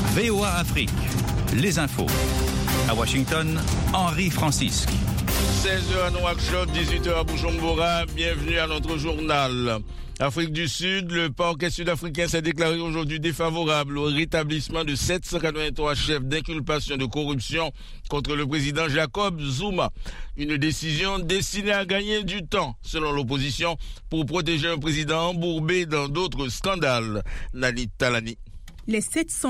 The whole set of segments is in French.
VOA Afrique, les infos. À Washington, Henri Francisque. 16h à Nouakchott, 18h à Bujumbura. Bienvenue à notre journal. Afrique du Sud, le parquet sud-africain s'est déclaré aujourd'hui défavorable au rétablissement de 783 chefs d'inculpation de corruption contre le président Jacob Zuma. Une décision destinée à gagner du temps, selon l'opposition, pour protéger un président embourbé dans d'autres scandales. Nani Talani. Les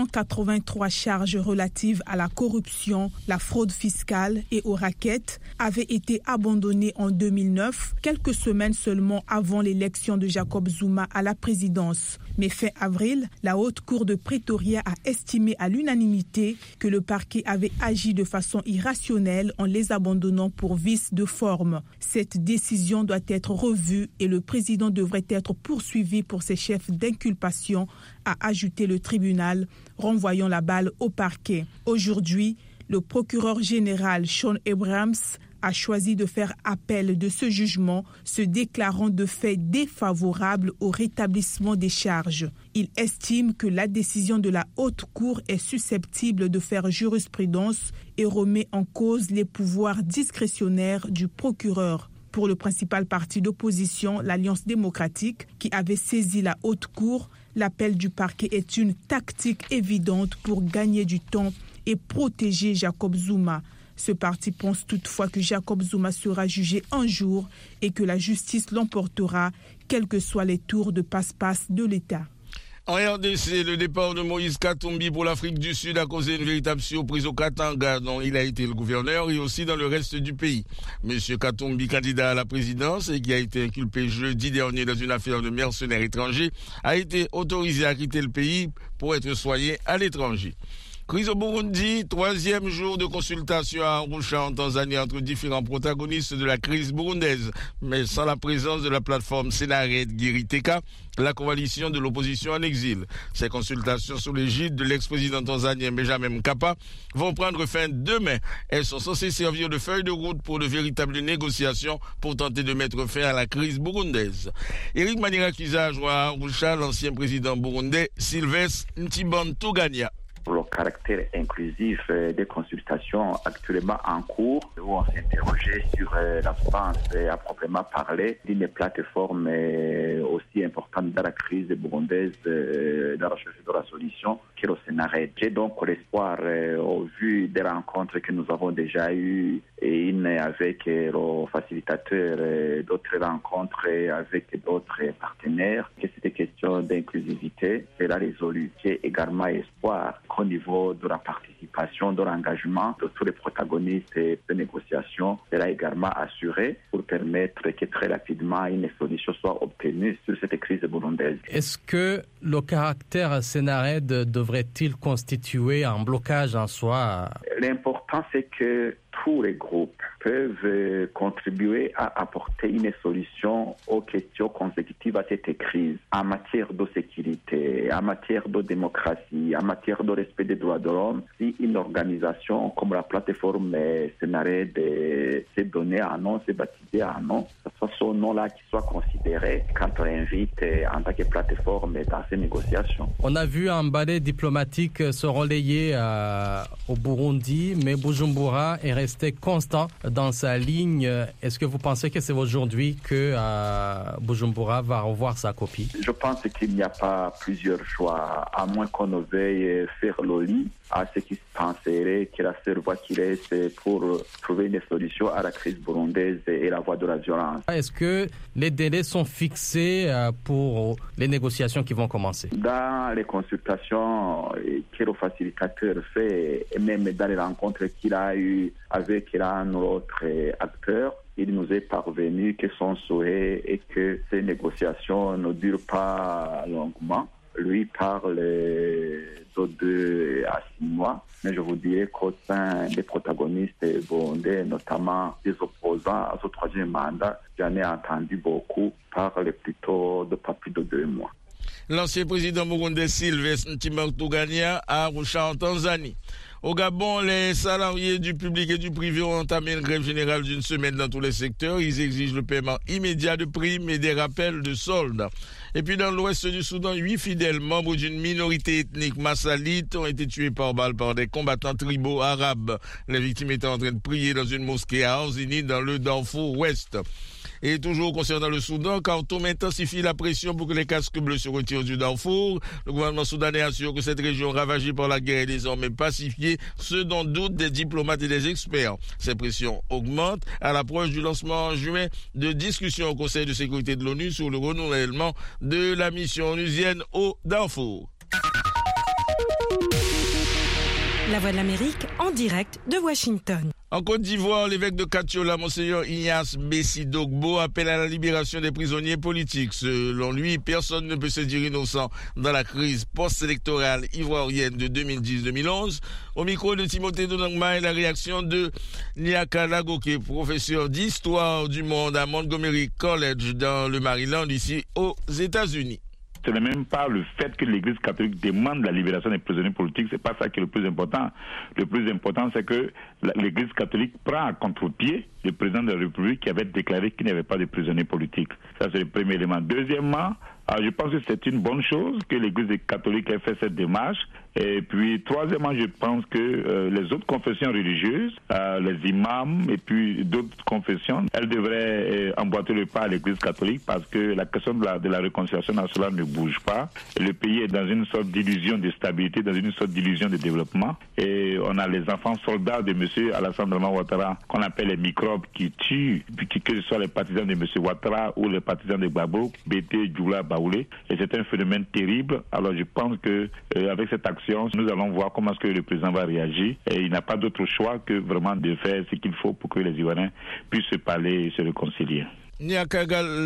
783 charges relatives à la corruption, la fraude fiscale et aux rackets avaient été abandonnées en 2009, quelques semaines seulement avant l'élection de Jacob Zuma à la présidence. Mais fin avril, la Haute Cour de Pretoria a estimé à l'unanimité que le parquet avait agi de façon irrationnelle en les abandonnant pour vice de forme. Cette décision doit être revue et le président devrait être poursuivi pour ses chefs d'inculpation, a ajouté le tribunal, renvoyant la balle au parquet. Aujourd'hui, le procureur général Shaun Abrahams a choisi de faire appel de ce jugement, se déclarant de fait défavorable au rétablissement des charges. Il estime que la décision de la Haute Cour est susceptible de faire jurisprudence et remet en cause les pouvoirs discrétionnaires du procureur. Pour le principal parti d'opposition, l'Alliance démocratique, qui avait saisi la Haute Cour, l'appel du parquet est une tactique évidente pour gagner du temps et protéger Jacob Zuma. Ce parti pense toutefois que Jacob Zuma sera jugé un jour et que la justice l'emportera, quels que soient les tours de passe-passe de l'État. En RDC, le départ de Moïse Katumbi pour l'Afrique du Sud a causé une véritable surprise au Katanga, dont il a été le gouverneur, et aussi dans le reste du pays. Monsieur Katumbi, candidat à la présidence et qui a été inculpé jeudi dernier dans une affaire de mercenaires étrangers, a été autorisé à quitter le pays pour être soigné à l'étranger. Crise au Burundi, 3e jour de consultation à Arusha en Tanzanie entre différents protagonistes de la crise burundaise, mais sans la présence de la plateforme Senared Giriteka, la coalition de l'opposition en exil. Ces consultations sous l'égide de l'ex-président tanzanien Benjamin Mkapa vont prendre fin demain. Elles sont censées servir de feuille de route pour de véritables négociations pour tenter de mettre fin à la crise burundaise. Eric Manirakiza a joint à Arusha l'ancien président burundais Sylvestre Ntibantunganya. Le caractère inclusif des consultations actuellement en cours, où on s'interrogeait sur l'absence à proprement parler d'une plateforme aussi importante dans la crise burundaise, dans la recherche de la solution, que le Sénared. J'ai donc l'espoir, au vu des rencontres que nous avons déjà eues, et une avec le facilitateur, d'autres rencontres avec d'autres partenaires, que cette question d'inclusivité sera résolue. J'ai également espoir qu'au niveau de la participation, de l'engagement de tous les protagonistes de négociations sera également assuré pour permettre que très rapidement une solution soit obtenue sur cette crise burundaise. Est-ce que le caractère Sénared devrait-il constituer un blocage en soi? L'important, c'est que tous les groupes peuvent contribuer à apporter une solution aux questions consécutives à cette crise en matière de sécurité, en matière de démocratie, en matière de respect des droits de l'homme. Si une organisation comme la plateforme Senared s'est donnée un nom, s'est baptisée un nom, ce soit ce nom-là qui soit considéré quand on invite en tant que plateforme dans ces négociations. On a vu un balai diplomatique se relayer au Burundi, mais Bujumbura est resté constant dans sa ligne. Est-ce que vous pensez que c'est aujourd'hui que Bujumbura va revoir sa copie? Je pense qu'il n'y a pas plusieurs choix, à moins qu'on ne veuille faire le lit à ce qui se penserait que la seule voie qui reste pour trouver une solution à la crise burundaise est la voie de la violence. Est-ce que les délais sont fixés pour les négociations qui vont commencer? Dans les consultations que le facilitateur fait, et même dans les rencontres qu'il a eues avec l'un ou l'autre acteur, il nous est parvenu que son souhait est que ces négociations ne durent pas longuement. Lui parle de 2 à 6 mois, mais je vous dirais qu'au sein des protagonistes burundais, notamment des opposants à ce 3e mandat, j'en ai entendu beaucoup parler plutôt de pas plus de 2 mois. L'ancien président burundais Sylvestre Ntibantunganya à Arusha en Tanzanie. Au Gabon, les salariés du public et du privé ont entamé une grève générale d'une semaine dans tous les secteurs. Ils exigent le paiement immédiat de primes et des rappels de soldes. Et puis dans l'ouest du Soudan, 8 fidèles membres d'une minorité ethnique massalite ont été tués par balle par des combattants tribaux arabes. Les victimes étaient en train de prier dans une mosquée à Anzini dans le Darfour ouest. Et toujours concernant le Soudan, Khartoum intensifie la pression pour que les casques bleus se retirent du Darfour. Le gouvernement soudanais assure que cette région ravagée par la guerre est désormais pacifiée, ce dont doutent des diplomates et des experts. Ces pressions augmentent à l'approche du lancement en juin de discussions au Conseil de sécurité de l'ONU sur le renouvellement de la mission onusienne au Darfour. La Voix de l'Amérique en direct de Washington. En Côte d'Ivoire, l'évêque de Katiola, Monseigneur Ignace Bessi Dogbo, appelle à la libération des prisonniers politiques. Selon lui, personne ne peut se dire innocent dans la crise post-électorale ivoirienne de 2010-2011. Au micro de Timothée Donangma et la réaction de Niaka Lagoke, professeur d'histoire du monde à Montgomery College dans le Maryland, ici aux États-Unis. Ce n'est même pas le fait que l'Église catholique demande la libération des prisonniers politiques, c'est pas ça qui est le plus important. Le plus important, c'est que l'Église catholique prend à contre-pied le président de la République qui avait déclaré qu'il n'y avait pas de prisonniers politiques. Ça, c'est le premier élément. Deuxièmement, je pense que c'est une bonne chose que l'Église catholique ait fait cette démarche. Et puis, troisièmement, je pense que les autres confessions religieuses, les imams et puis d'autres confessions, elles devraient emboîter le pas à l'Église catholique parce que la question de la réconciliation nationale ne bouge pas. Le pays est dans une sorte d'illusion de stabilité, dans une sorte d'illusion de développement. Et on a les enfants soldats de M. Alassane Draman Ouattara, qu'on appelle les microbes qui tuent, que ce soit les partisans de M. Ouattara ou les partisans de Gbagbo, Bété, Djoula, Baoulé. Et c'est un phénomène terrible. Alors je pense que avec cette action, nous allons voir comment est-ce que le président va réagir. Et il n'a pas d'autre choix que vraiment de faire ce qu'il faut pour que les Ivoiriens puissent se parler et se réconcilier. Niaka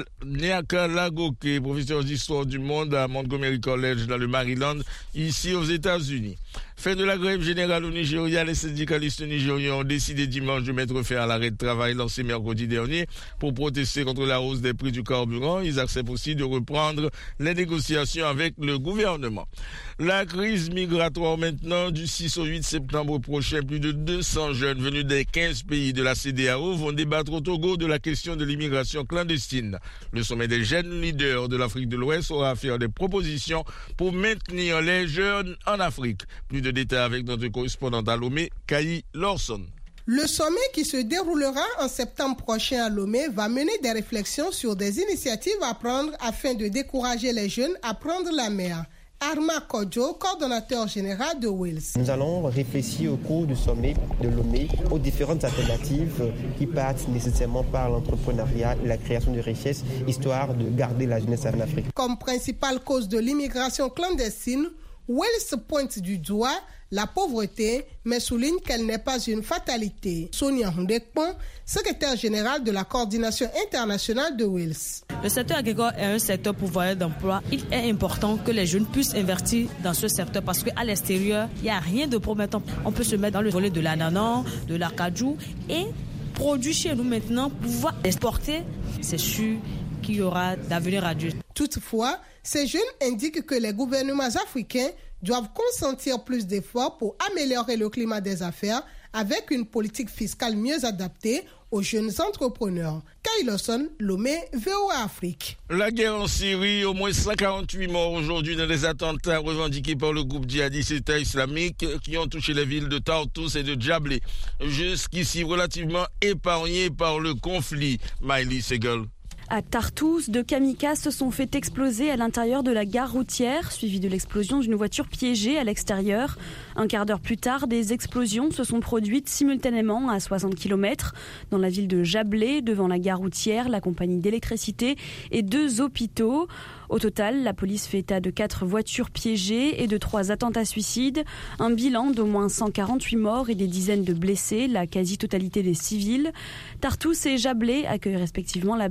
Lagoke, professeur d'histoire du monde à Montgomery College dans le Maryland, ici aux États-Unis. Fin de la grève générale au Nigeria, les syndicalistes nigériens ont décidé dimanche de mettre fin à l'arrêt de travail lancé mercredi dernier pour protester contre la hausse des prix du carburant. Ils acceptent aussi de reprendre les négociations avec le gouvernement. La crise migratoire maintenant, du 6 au 8 septembre prochain, plus de 200 jeunes venus des 15 pays de la CEDEAO vont débattre au Togo de la question de l'immigration clandestine. Le sommet des jeunes leaders de l'Afrique de l'Ouest aura à faire des propositions pour maintenir les jeunes en Afrique. Plus de détails avec notre correspondante à Lomé, Kayi Lawson. Le sommet qui se déroulera en septembre prochain à Lomé va mener des réflexions sur des initiatives à prendre afin de décourager les jeunes à prendre la mer. Arma Kodjo, coordonnateur général de Wills. Nous allons réfléchir au cours du sommet de Lomé aux différentes alternatives qui partent nécessairement par l'entrepreneuriat et la création de richesses, histoire de garder la jeunesse en Afrique. Comme principale cause de l'immigration clandestine, Wells pointe du doigt la pauvreté, mais souligne qu'elle n'est pas une fatalité. Sonia Hundekpon, secrétaire générale de la coordination internationale de Wells. Le secteur agricole est un secteur pourvoyeur d'emploi. Il est important que les jeunes puissent investir dans ce secteur parce qu'à l'extérieur, il n'y a rien de promettant. On peut se mettre dans le volet de l'ananas, de l'acajou et produire chez nous maintenant, pouvoir exporter. C'est sûr qu'il y aura d'avenir à Dieu. Toutefois, ces jeunes indiquent que les gouvernements africains doivent consentir plus d'efforts pour améliorer le climat des affaires avec une politique fiscale mieux adaptée aux jeunes entrepreneurs. Kayi Lawson, Lomé, VOA Afrique. La guerre en Syrie, au moins 148 morts aujourd'hui dans des attentats revendiqués par le groupe djihadiste État islamique qui ont touché les villes de Tartus et de Jablé. Jusqu'ici relativement épargnés par le conflit. Miley Segal. À Tartus, 2 kamikazes se sont fait exploser à l'intérieur de la gare routière, suivi de l'explosion d'une voiture piégée à l'extérieur. Un quart d'heure plus tard, des explosions se sont produites simultanément à 60 km dans la ville de Jablé, devant la gare routière, la compagnie d'électricité et 2 hôpitaux. Au total, la police fait état de 4 voitures piégées et de 3 attentats suicides. Un bilan d'au moins 148 morts et des dizaines de blessés, la quasi-totalité des civils. Tartus et Jablé accueillent respectivement la base maritime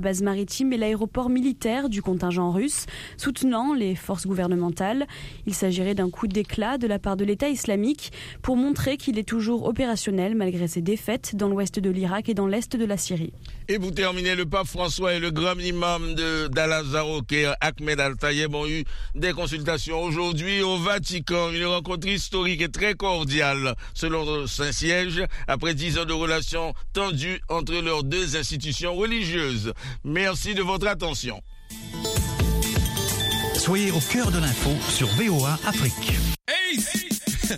maritime et l'aéroport militaire du contingent russe, soutenant les forces gouvernementales. Il s'agirait d'un coup d'éclat de la part de l'État islamique pour montrer qu'il est toujours opérationnel malgré ses défaites dans l'ouest de l'Irak et dans l'est de la Syrie. Et pour terminer, le pape François et le grand imam d'Al-Azhar au Caire, Ahmed Al-Tayeb, ont eu des consultations aujourd'hui au Vatican. Une rencontre historique et très cordiale, selon le Saint-Siège, après 10 ans de relations tendues entre leurs deux institutions religieuses. Merci de votre attention. Soyez au cœur de l'info sur VOA Afrique. Hey!